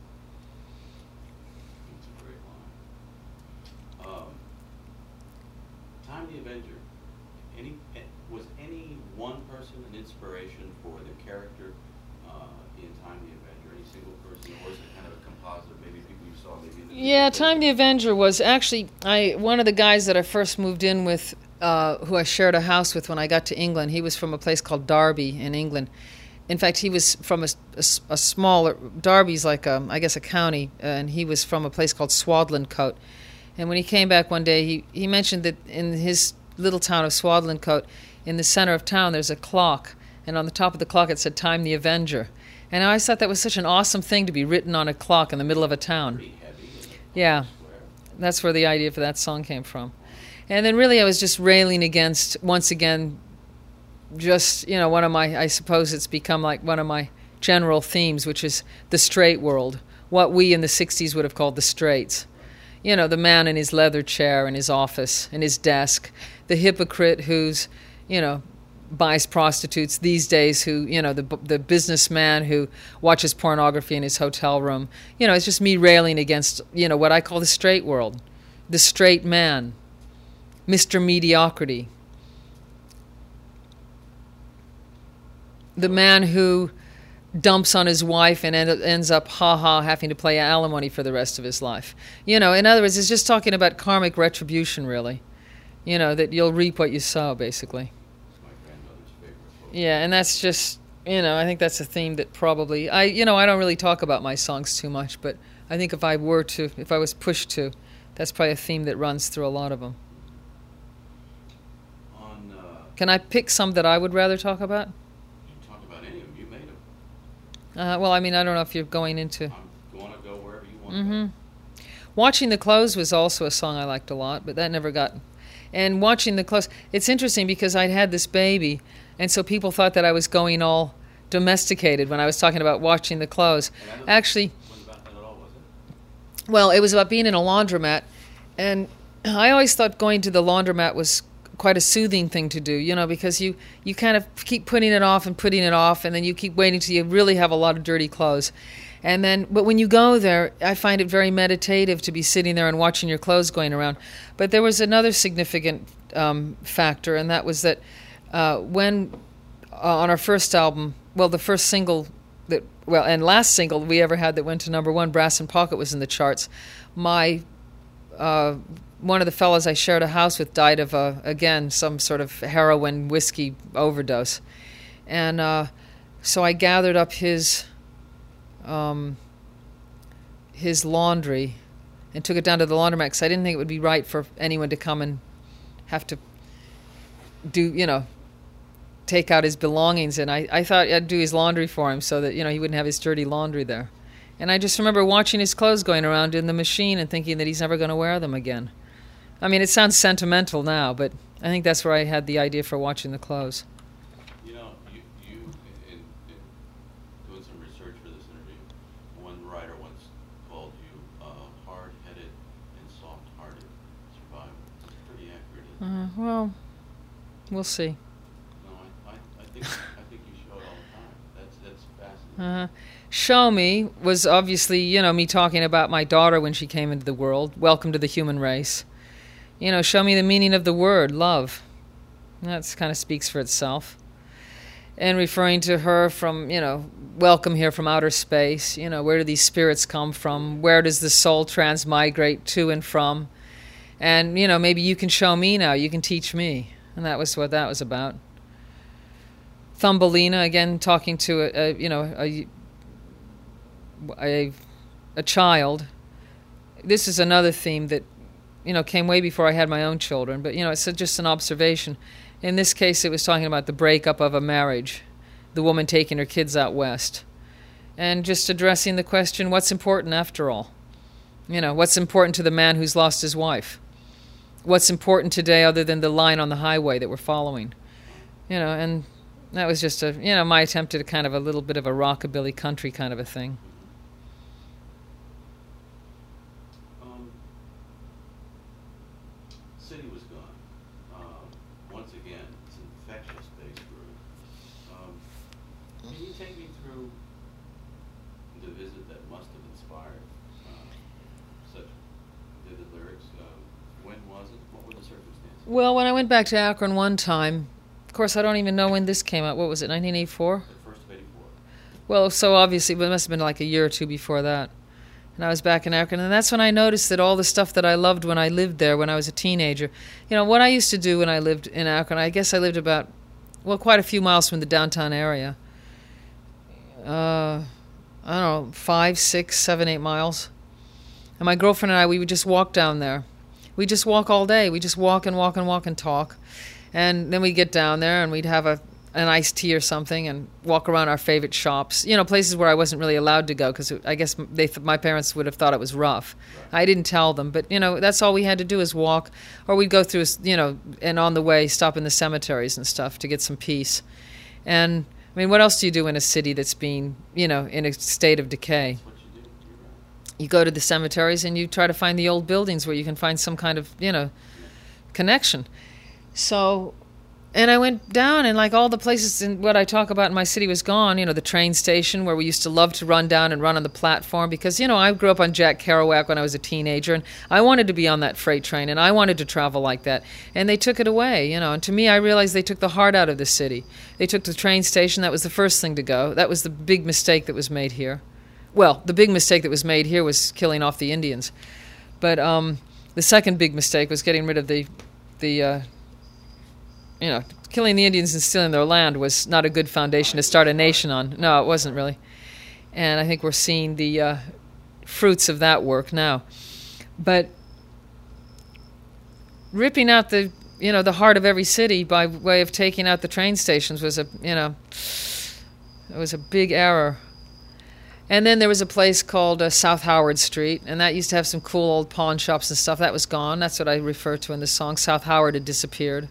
It's a great line. Um, Time the Avenger. Any eh, was any one person an inspiration for the character uh, in Time the Avenger? Any single person, or is it kind of a composite of maybe people you saw maybe in the yeah, Time the Avenger was actually I one of the guys that I first moved in with, uh, who I shared a house with when I got to England. He was from a place called Derby in England. In fact, he was from a, a, a smaller, Derby's like, a, I guess, a county, uh, and he was from a place called Swadlincote. And when he came back one day, he, he mentioned that in his little town of Swadlincote, in the center of town, there's a clock, and on the top of the clock it said, Time the Avenger. And I always thought that was such an awesome thing to be written on a clock in the middle of a town. pretty heavy and Yeah, square. that's where the idea for that song came from. And then really I was just railing against, once again, just, you know, one of my, I suppose it's become like one of my general themes, which is the straight world, what we in the sixties would have called the straights. You know, the man in his leather chair in his office, in his desk, the hypocrite who's, you know, buys prostitutes these days, who, you know, the the businessman who watches pornography in his hotel room. You know, it's just me railing against, you know, what I call the straight world, the straight man, Mister Mediocrity. The man who dumps on his wife and end, ends up, ha-ha, having to pay alimony for the rest of his life. You know, in other words, it's just talking about karmic retribution, really. You know, that you'll reap what you sow, basically. It's my grandmother's favorite quote. Yeah, and that's just, you know, I think that's a theme that probably, I, you know, I don't really talk about my songs too much, but I think if I were to, if I was pushed to, that's probably a theme that runs through a lot of them. On, uh, Can I pick some that I would rather talk about? you talk about any of them, you made them. Uh, well, I mean, I don't know if you're going into... I'm going to go wherever you want Mm-hmm. to Watching the Clothes was also a song I liked a lot, but that never got... And Watching the Clothes, it's interesting because I'd had this baby, and so people thought that I was going all domesticated when I was talking about Watching the Clothes. And I don't- Actually, go. Wasn't about that at all, was it? well, it was about being in a laundromat, and I always thought going to the laundromat was quite a soothing thing to do, you know, because you, you kind of keep putting it off and putting it off, and then you keep waiting till you really have a lot of dirty clothes. And then, but when you go there, I find it very meditative to be sitting there and watching your clothes going around. But there was another significant um, factor, and that was that uh, when uh, on our first album, well, the first single that, well, and last single we ever had that went to number one, Brass and Pocket, was in the charts. My uh, one of the fellows I shared a house with died of a, again, some sort of heroin whiskey overdose, and uh, so I gathered up his. Um, his laundry and took it down to the laundromat because I didn't think it would be right for anyone to come and have to do, you know, take out his belongings. And I, I thought I'd do his laundry for him so that, you know, he wouldn't have his dirty laundry there. And I just remember watching his clothes going around in the machine and thinking that he's never going to wear them again. I mean, it sounds sentimental now, but I think that's where I had the idea for Watching the Clothes. You know, you, you in, in doing some research for this interview, one writer once called you uh, hard-headed and soft-hearted survivor. It's pretty accurate, isn't it? Uh, well, we'll see. No, I, I, I think I think you show it all the time. That's that's fascinating. Uh, Show Me was obviously, you know, me talking about my daughter when she came into the world. Welcome to the human race. You know, show me the meaning of the word, love. That kind of speaks for itself. And referring to her from, you know, welcome here from outer space. You know, where do these spirits come from? Where does the soul transmigrate to and from? And, you know, maybe you can show me now. You can teach me. And that was what that was about. Thumbelina, again, talking to, a, a you know, a, a, a child. This is another theme that, you know, came way before I had my own children. But, you know, it's just an observation. In this case, it was talking about the breakup of a marriage, the woman taking her kids out west. and just addressing the question, what's important after all? You know, what's important to the man who's lost his wife? What's important today other than the line on the highway that we're following? You know, and that was just a, you know, my attempt at a kind of a little bit of a rockabilly country kind of a thing. Um, City was gone. Um, once again, it's an infectious bass groove. Um, can you take me through the visit that must have inspired uh, such vivid lyrics? Um, when was it? What were the circumstances? Well, when I went back to Akron one time, of course, I don't even know when this came out. What was it, nineteen eighty-four? The first of eighty-four. Well, so obviously, but it must have been like a year or two before that. And I was back in Akron, and that's when I noticed that all the stuff that I loved when I lived there, when I was a teenager, you know, what I used to do when I lived in Akron, I guess I lived about, well, quite a few miles from the downtown area. Uh, I don't know, five, six, seven, eight miles. And my girlfriend and I, we would just walk down there. We'd just walk all day. We'd just walk and walk and walk and talk. And then we'd get down there and we'd have a an iced tea or something and walk around our favorite shops. You know, places where I wasn't really allowed to go because I guess they th- my parents would have thought it was rough. Right. I didn't tell them, but, you know, that's all we had to do is walk. Or we'd go through, you know, and on the way stop in the cemeteries and stuff to get some peace. And, I mean, what else do you do in a city that's being, you know, in a state of decay? That's what you do. You're right. You go to the cemeteries and you try to find the old buildings where you can find some kind of, you know, connection. So, and I went down and like all the places in what I talk about in my city was gone. You know, the train station where we used to love to run down and run on the platform because, you know, I grew up on Jack Kerouac when I was a teenager and I wanted to be on that freight train and I wanted to travel like that. And they took it away, you know, and to me I realized they took the heart out of the city. They took the train station. That was the first thing to go. That was the big mistake that was made here. Well, the big mistake that was made here was killing off the Indians. But um, the second big mistake was getting rid of the, the uh, you know, killing the Indians and stealing their land was not a good foundation to start a nation on. No, it wasn't really. And I think we're seeing the uh, fruits of that work now. But ripping out the, you know, the heart of every city by way of taking out the train stations was a, you know, it was a big error. And then there was a place called uh, South Howard Street, and that used to have some cool old pawn shops and stuff. That was gone. That's what I refer to in the song. South Howard had disappeared.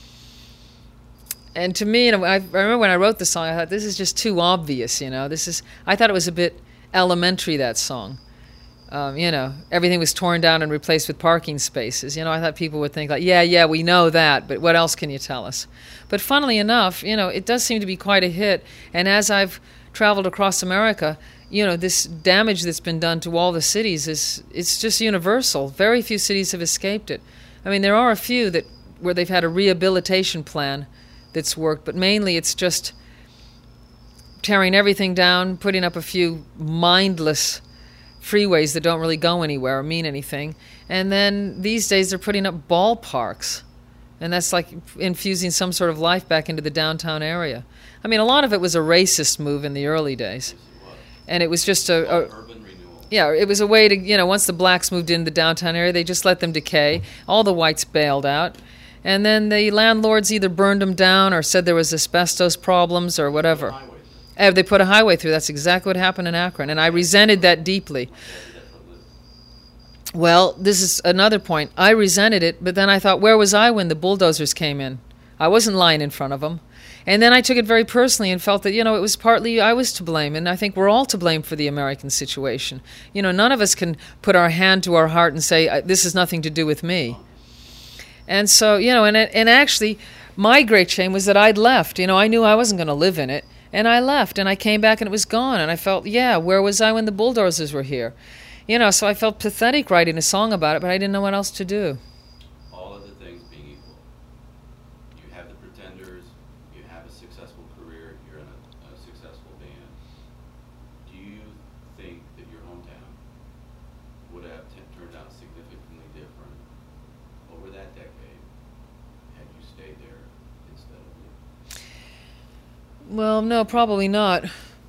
And to me, you know, I, I remember when I wrote the song, I thought, this is just too obvious, you know. This is, I thought it was a bit elementary, that song. Um, you know, everything was torn down and replaced with parking spaces. You know, I thought people would think like, yeah, yeah, we know that, but what else can you tell us? But funnily enough, you know, it does seem to be quite a hit. And as I've traveled across America, you know, this damage that's been done to all the cities is, it's just universal. Very few cities have escaped it. I mean, there are a few that where they've had a rehabilitation plan that's worked, but mainly it's just tearing everything down, putting up a few mindless freeways that don't really go anywhere or mean anything. And then these days they're putting up ballparks. And that's like infusing some sort of life back into the downtown area. I mean, a lot of it was a racist move in the early days. And it was just a, a urban renewal. Yeah, it was a way to, you know, once the blacks moved into the downtown area, they just let them decay. All the whites bailed out. And then the landlords either burned them down or said there was asbestos problems or whatever. Uh, they put a highway through. That's exactly what happened in Akron. And I resented that deeply. Well, this is another point. I resented it, but then I thought, where was I when the bulldozers came in? I wasn't lying in front of them. And then I took it very personally and felt that, you know, it was partly I was to blame. And I think we're all to blame for the American situation. You know, none of us can put our hand to our heart and say, this has nothing to do with me. And so, you know, and and actually, my great shame was that I'd left. You know, I knew I wasn't going to live in it. And I left, and I came back, and it was gone. And I felt, yeah, where was I when the bulldozers were here? You know, so I felt pathetic writing a song about it, but I didn't know what else to do. All other things being equal, you have the Pretenders, you have a successful career, you're in a, a successful band. Do you think that your hometown would have t- turned out significantly different over that decade had you stayed there instead of leaving? Well, no, probably not.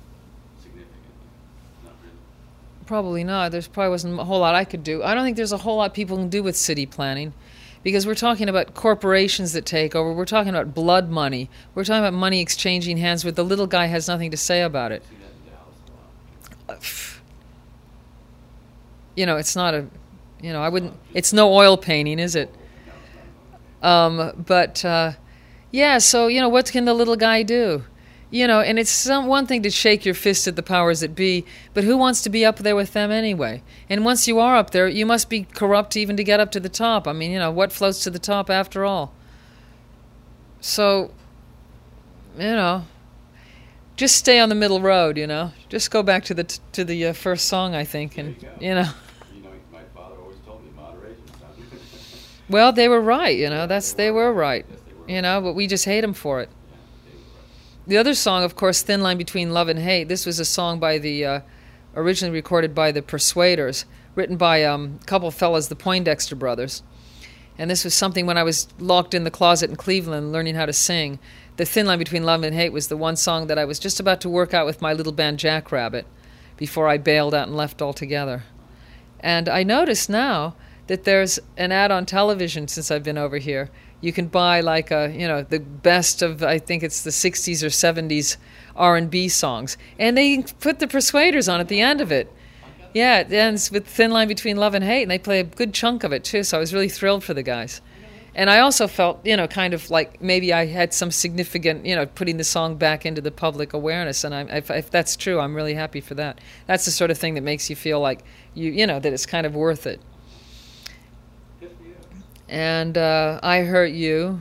Probably not. There's probably wasn't a whole lot I could do. I don't think there's a whole lot people can do with city planning because we're talking about corporations that take over. We're talking about blood money. We're talking about money exchanging hands where the little guy has nothing to say about it. you know, it's not a, you know, I wouldn't, it's no oil painting, is it? Um, but, uh, yeah, so, you know, what can the little guy do? You know, and it's some, one thing to shake your fist at the powers that be, but who wants to be up there with them anyway? And once you are up there, you must be corrupt even to get up to the top. I mean, you know, what floats to the top after all? So, you know, just stay on the middle road, you know. Just go back to the t- to the uh, first song, I think, and, you, you know. You know, my father always told me, moderation, son. Well, they were right, you know. That's they were right, Yes, they were you right. know. But we just hate them for it. Yeah, they were right. The other song, of course, Thin Line Between Love and Hate. This was a song by the, uh, originally recorded by the Persuaders, written by um, a couple of fellas, the Poindexter brothers. And this was something when I was locked in the closet in Cleveland learning how to sing. The Thin Line Between Love and Hate was the one song that I was just about to work out with my little band Jackrabbit before I bailed out and left altogether. And I notice now that there's an ad on television since I've been over here. You can buy like a, you know, the best of, I think it's the sixties or seventies R and B songs. And they put the Persuaders on at the end of it. Yeah, it ends with Thin Line Between Love and Hate, and they play a good chunk of it, too, so I was really thrilled for the guys. And I also felt, you know, kind of like maybe I had some significant, you know, putting the song back into the public awareness, and I'm, if, if that's true, I'm really happy for that. That's the sort of thing that makes you feel like, you you know, that it's kind of worth it. And uh, I Hurt You.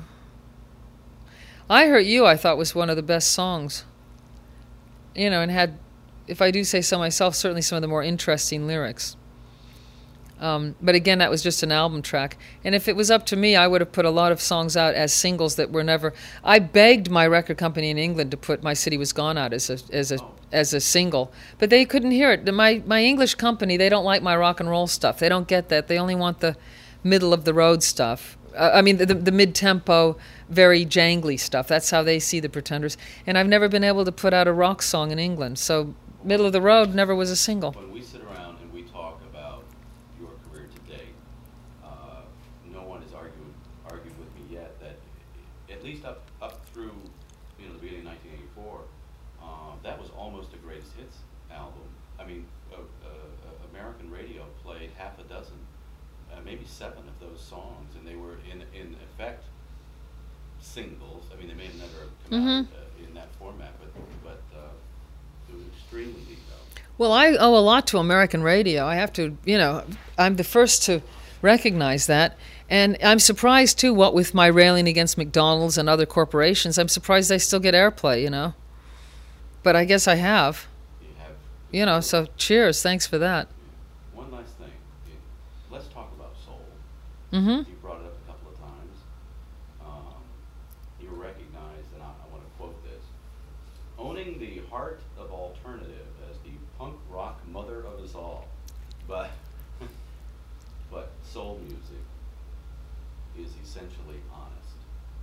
I Hurt You, I thought, was one of the best songs. You know, and had, if I do say so myself, certainly some of the more interesting lyrics. Um, but again, that was just an album track. And if it was up to me, I would have put a lot of songs out as singles that were never... I begged my record company in England to put My City Was Gone out as a as a, as a single, but they couldn't hear it. My, my English company, they don't like my rock and roll stuff. They don't get that. They only want the middle-of-the-road stuff. Uh, I mean, the, the mid-tempo, very jangly stuff. That's how they see the Pretenders. And I've never been able to put out a rock song in England, so middle of the road never was a single. When we sit around and we talk about your career to date, uh, no one has argued argued with me yet that at least up up through you know the beginning of nineteen eighty-four, uh, that was almost a greatest hits album. I mean, uh, uh, American radio played half a dozen, uh, maybe seven of those songs, and they were in in effect singles. I mean, they may have never come Mm-hmm. out uh, in that format, but but. Uh, It was extremely deep, though. Well, I owe a lot to American radio. I have to, you know, I'm the first to recognize that. And I'm surprised, too, what with my railing against McDonald's and other corporations, I'm surprised they still get airplay, you know. But I guess I have. You have. You know, so cheers. Thanks for that. One last thing. You- Let's talk about soul. Mm-hmm. You brought it up a couple of times. Um, you recognized, and I, I want to quote this: owning the heart of alternative as the punk rock mother of us all. But but soul music is essentially honest.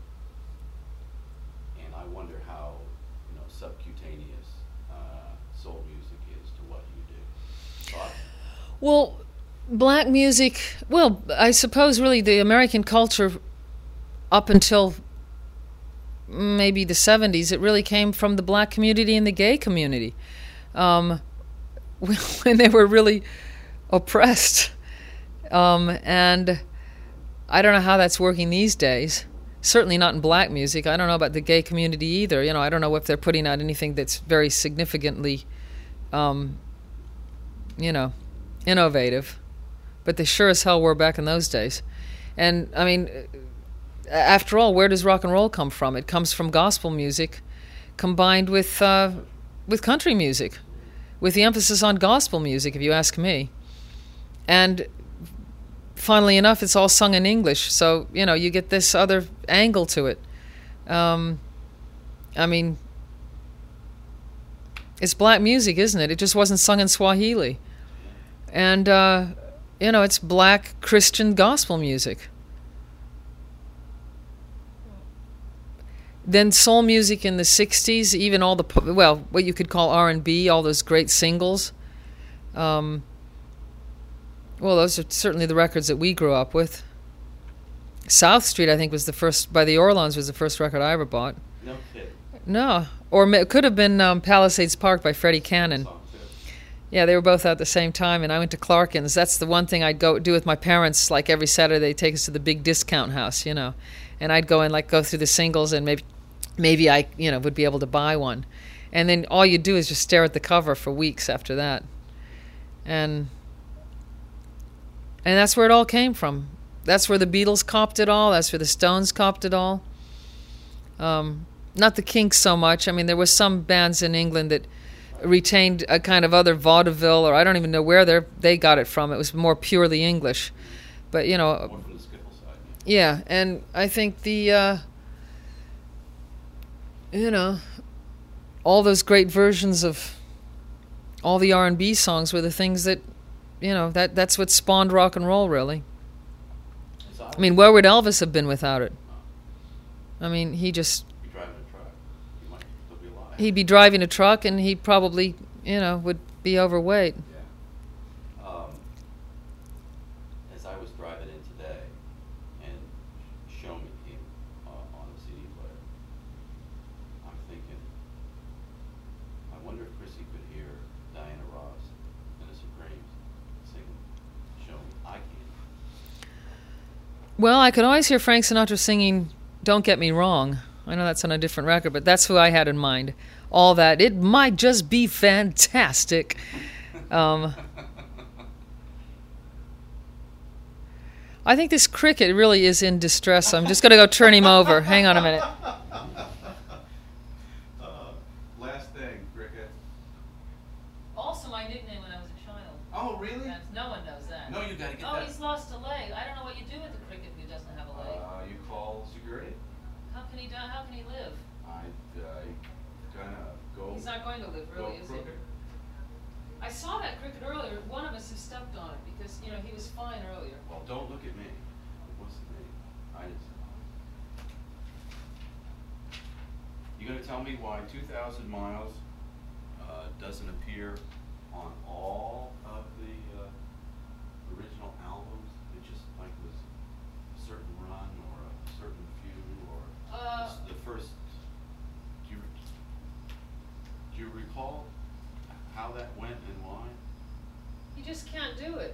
And I wonder how, you know, subcutaneous uh, soul music is to what you do. Thought? Well, black music, well, I suppose really the American culture up until maybe the seventies, it really came from the black community and the gay community. Um, when they were really oppressed. Um, and I don't know how that's working these days. Certainly not in black music. I don't know about the gay community either. You know, I don't know if they're putting out anything that's very significantly, um, you know, innovative. But they sure as hell were back in those days. And, I mean, after all, where does rock and roll come from? It comes from gospel music combined with uh, with country music, with the emphasis on gospel music, if you ask me. And funnily enough, it's all sung in English, so, you know, you get this other angle to it. Um, I mean, it's black music, isn't it? It just wasn't sung in Swahili. And, uh, you know, it's black Christian gospel music. Then soul music in the sixties, even all the, well, what you could call R and B, all those great singles. Um, well, those are certainly the records that we grew up with. South Street, I think, was the first, by the Orlons, was the first record I ever bought. No kidding. No. Or it could have been um, Palisades Park by Freddie Cannon. Song too. Yeah, they were both out at the same time, and I went to Clarkins. That's the one thing I'd go do with my parents. Like every Saturday, they'd take us to the big discount house, you know, and I'd go and like go through the singles, and maybe, maybe I, you know, would be able to buy one, and then all you do is just stare at the cover for weeks after that, and and that's where it all came from. That's where the Beatles copped it all. That's where the Stones copped it all. Um, not the Kinks so much. I mean, there were some bands in England that retained a kind of other vaudeville, or I don't even know where they they got it from. It was more purely English, but you know. More from the skiffle side. Yeah, and I think the, uh, you know, all those great versions of all the R and B songs were the things that, you know, that that's what spawned rock and roll, really. I mean, where would Elvis have been without it? I mean, he just... Be driving a truck. He might still be alive. He'd be driving a truck, and he probably, you know, would be overweight. Yeah. Um, as I was driving in today, and Show Me came uh, on the C D player, I'm thinking, I wonder if Chrissy could hear Diana Ross and the Supremes singing Show Me. I can't. Well, I could always hear Frank Sinatra singing Don't Get Me Wrong. I know that's on a different record, but that's who I had in mind. All that. It might just be fantastic. Um, I think this cricket really is in distress, so I'm just going to go turn him over. Hang on a minute. Uh, last thing, cricket. Also my nickname when I was a child. Oh, really? That's, no one knows that. No, you gotta get oh, that. he's lost a leg. I don't know what you do with a cricket who doesn't have a leg. Uh, you call security. How can he do, how can he live? I uh, kind of go. He's not going to live, go really, is he? crooked. I saw that cricket earlier. One of us has stepped on it because, you know, he was fine earlier. Well, don't look at me. What's the name? I just. You gonna tell me why two thousand miles uh, doesn't appear on all of the uh, original albums? It just like was a certain run or a certain few or Uh, s- the first. Do you do you recall how that went and why? You just can't do it.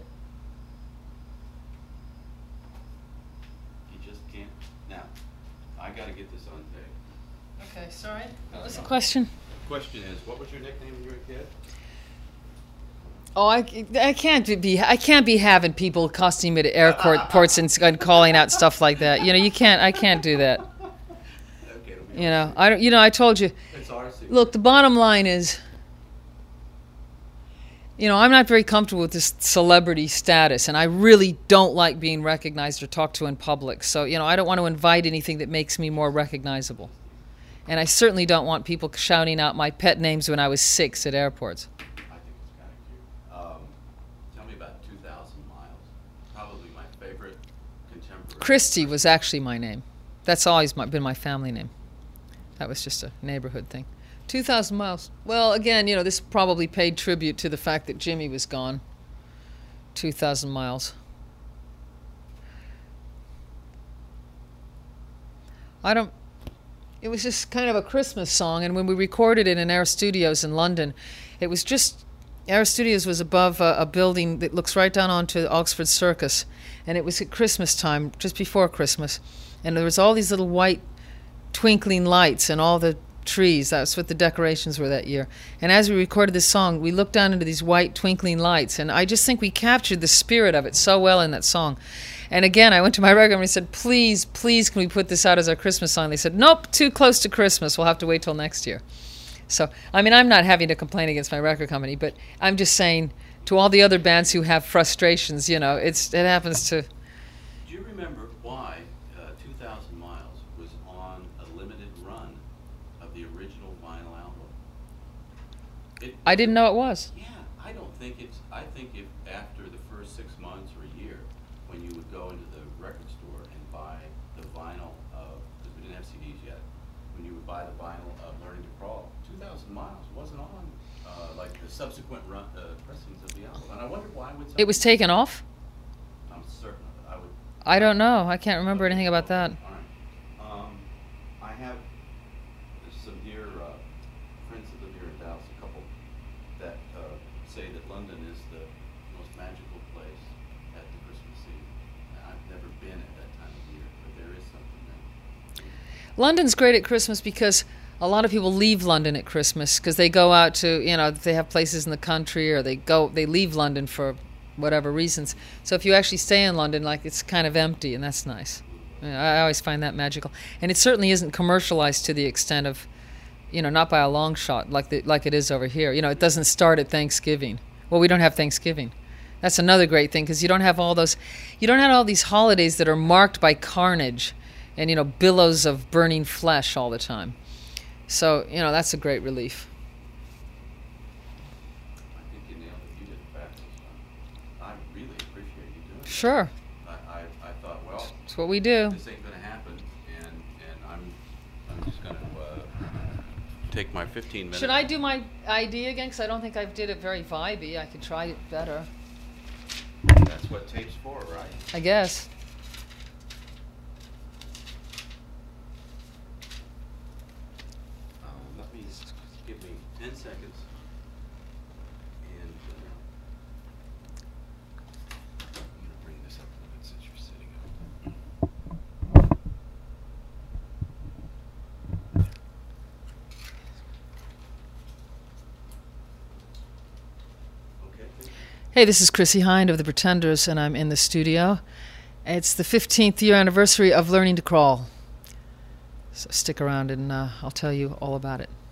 You just can't. Now, I got to get this on tape. Okay, sorry. What was the question? Question is, what was your nickname when you were a kid? Oh, I, I can't be I can't be having people accosting me at airport ports and, and calling out stuff like that. You know, you can't. I can't do that. Okay, it'll be You know, I don't. You know, I told you. It's our secret. Look, the bottom line is, you know, I'm not very comfortable with this celebrity status, and I really don't like being recognized or talked to in public. So, you know, I don't want to invite anything that makes me more recognizable. And I certainly don't want people shouting out my pet names when I was six at airports. I think it's kind of cute. Um, tell me about two thousand miles. Probably my favorite contemporary. Christie was actually my name. That's always my, been my family name. That was just a neighborhood thing. two thousand miles. Well, again, you know, this probably paid tribute to the fact that Jimmy was gone. two thousand miles. I don't... It was just kind of a Christmas song, and when we recorded it in Air Studios in London, it was just... Air Studios was above a, a building that looks right down onto Oxford Circus, and it was at Christmas time, just before Christmas, and there was all these little white twinkling lights and all the trees. That's what the decorations were that year. And as we recorded this song, we looked down into these white twinkling lights, and I just think we captured the spirit of it so well in that song. And again, I went to my record company and said, please, please, can we put this out as our Christmas song? They said, nope, too close to Christmas. We'll have to wait till next year. So, I mean, I'm not having to complain against my record company, but I'm just saying to all the other bands who have frustrations, you know, it's it happens to... Do you remember why uh, two thousand miles was on a limited run of the original vinyl album? It I didn't know it was. Yeah, I don't think it's. I think if after the first six months or a year, when you would go into the record store and buy the vinyl of, because we didn't have C Ds yet, when you would buy the vinyl of Learning to Crawl, two thousand miles wasn't on uh, like the subsequent run, uh, pressings of the album. And I wondered why would It was taken off? I'm certain of it. I would. I don't know. I can't remember anything about that. All right. Um, I have some dear uh, friends that live here in Dallas, a couple that uh, say that London's great at Christmas because a lot of people leave London at Christmas because they go out to, you know, they have places in the country, or they go, they leave London for whatever reasons. So if you actually stay in London, like, it's kind of empty, and that's nice. I always find that magical. And it certainly isn't commercialized to the extent of, you know, not by a long shot like the, like it is over here. You know, it doesn't start at Thanksgiving. Well, we don't have Thanksgiving. That's another great thing, because you don't have all those, you don't have all these holidays that are marked by carnage and, you know, billows of burning flesh all the time. So, you know, that's a great relief. I think you nailed it. You did fabulous. I really appreciate you doing it. Sure. I, I, I thought, well, It's what we do. this ain't gonna happen, and, and I'm, I'm just gonna, uh, take my fifteen minutes. Should I do my I D again? Because I don't think I did it very vibey. I could try it better, That's what tape's for, right? I guess. Um, let me, give me ten seconds. And, uh, I'm gonna bring this up a little bit since you're sitting up. Okay, thank you. Hey, this is Chrissy Hind of the Pretenders, and I'm in the studio. It's the fifteenth year anniversary of Learning to Crawl. So stick around, and uh, I'll tell you all about it.